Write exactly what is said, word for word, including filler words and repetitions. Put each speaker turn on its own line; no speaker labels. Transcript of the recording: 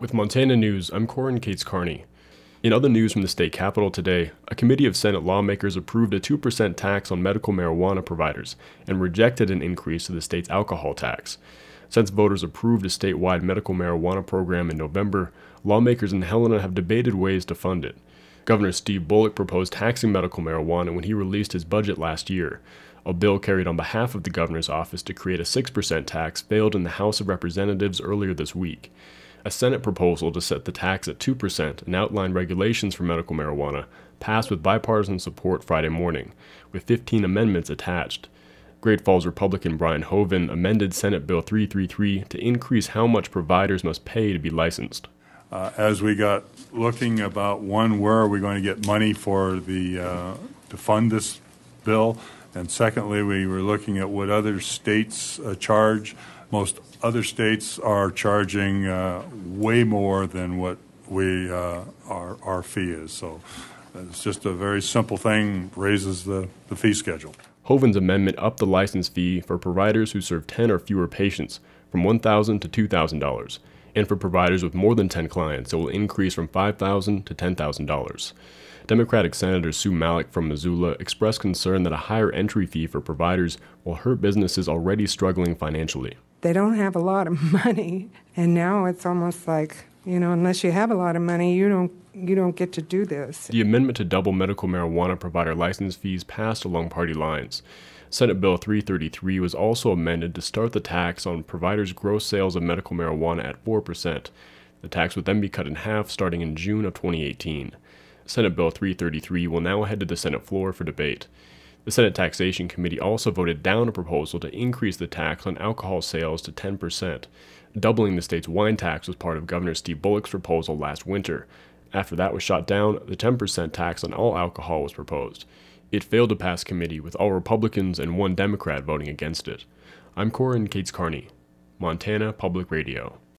With Montana News, I'm Corin Cates Carney. In other news from the state capitol today, a committee of Senate lawmakers approved a two percent tax on medical marijuana providers and rejected an increase to the state's alcohol tax. Since voters approved a statewide medical marijuana program in November, lawmakers in Helena have debated ways to fund it. Governor Steve Bullock proposed taxing medical marijuana when he released his budget last year. A bill carried on behalf of the governor's office to create a six percent tax failed in the House of Representatives earlier this week. A Senate proposal to set the tax at two percent and outline regulations for medical marijuana passed with bipartisan support Friday morning, with fifteen amendments attached. Great Falls Republican Brian Hoven amended Senate Bill three thirty-three to increase how much providers must pay to be licensed.
Uh, as we got looking about, one, where are we going to get money for the uh, to fund this bill, and secondly, we were looking at what other states uh, charge. Most other states are charging uh, way more than what we uh, our our fee is. So it's just a very simple thing, raises the, the fee schedule.
Hoven's amendment upped the license fee for providers who serve ten or fewer patients from one thousand dollars to two thousand dollars, and for providers with more than ten clients, it will increase from five thousand dollars to ten thousand dollars. Democratic Senator Sue Malek from Missoula expressed concern that a higher entry fee for providers will hurt businesses already struggling financially.
They don't have a lot of money, and now it's almost like, you know, unless you have a lot of money, you don't you don't get to do this.
The amendment to double medical marijuana provider license fees passed along party lines. Senate Bill three thirty-three was also amended to start the tax on providers' gross sales of medical marijuana at four percent. The tax would then be cut in half starting in June of twenty eighteen. Senate Bill three thirty-three will now head to the Senate floor for debate. The Senate Taxation Committee also voted down a proposal to increase the tax on alcohol sales to ten percent. Doubling the state's wine tax was part of Governor Steve Bullock's proposal last winter. After that was shot down, the ten percent tax on all alcohol was proposed. It failed to pass committee, with all Republicans and one Democrat voting against it. I'm Corin Cates Carney, Montana Public Radio.